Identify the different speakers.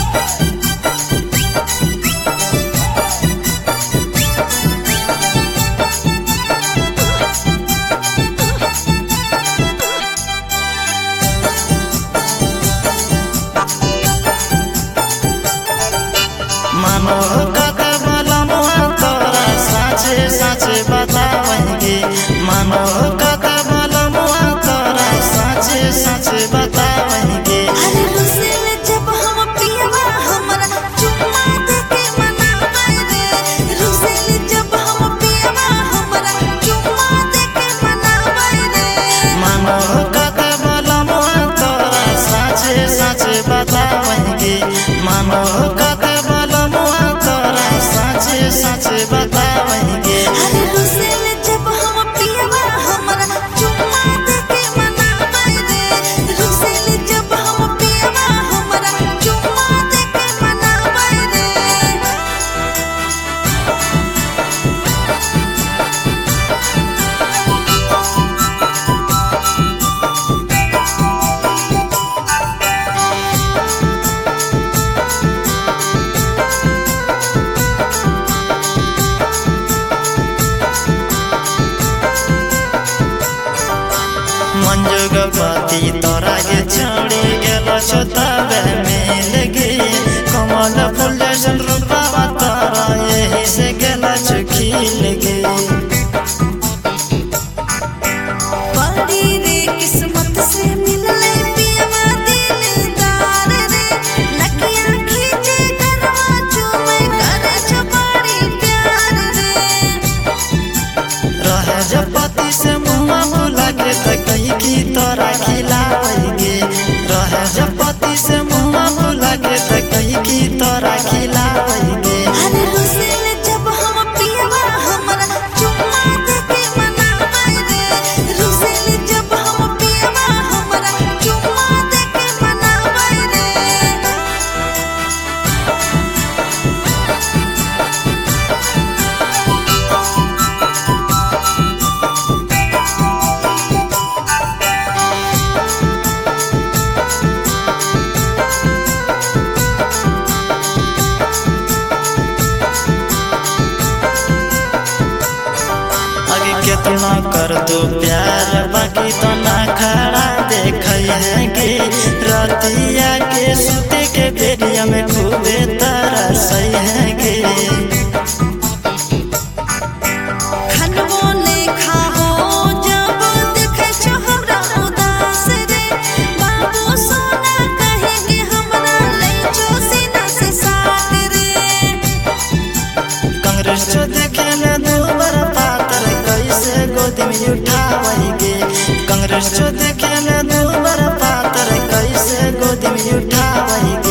Speaker 1: मानो कथा बलमुआ तोरा साचे साचे बतावेंगे। मानो कथा बलमुआ तोरा साचे साचे बतावेंगे।
Speaker 2: अरे रुसेल जब हम पियवा हमरा चुम्मा देके मनावे रे। रुसेल जब हम पियवा हमरा चुम्मा देके मनावे रे।
Speaker 1: मानो कथा बलमुआ तोरा साचे साचे बतावेंगे। मानो कथा बलमुआ तोरा साचे साचे बतावेंगे।
Speaker 2: अरे रुसेल जब हम पियवा हमरा चुम्मा देके मनावे रे। रुसेल जब हम पियवा हमरा चुम्मा देके मनावे रे।
Speaker 1: मंजुगपति तोरा के छोड़ी गेलो छोताबे मिल गई। कमल फूल जैसन रूपवा तोरा यही से गेलो खिल गई।
Speaker 2: बड़ी रे किस्मत से मिलले पियवा दिलदार रे। नकिया खींचे करवा चूमे करे छपाड़ी प्यार रे।
Speaker 1: रहे जब पति से मुँह फुला के त कही की तोरा खिलावेंगे। रहे जब पति से मुँह फुला के त कही की तोरा खिलावेंगे।
Speaker 2: अरे रुसेल जब हम पियवा हमरा चुम्मा देके मनावे रे। रुसेल जब हम पियवा हमरा चुम्मा देके मनावे रे।
Speaker 1: आगे कितना कर दो प्यार बाकी तो ना खड़ा देखेंगे। रतिया के सुते के बेरिया में खूबे तरसएंगे।
Speaker 2: खनबो ने खाओ जब देखे छो हमरा उदास रे। बाबू सोना कहेंगे हमरा ले जो सीना से साथ रे।
Speaker 1: कांग्रेस जो देखे ले दूबर पातर कैसे गोदी में उठावेंगे। कांग्रेस जो देखे ले दूबर पातर कैसे गोदी में उठावेंगे।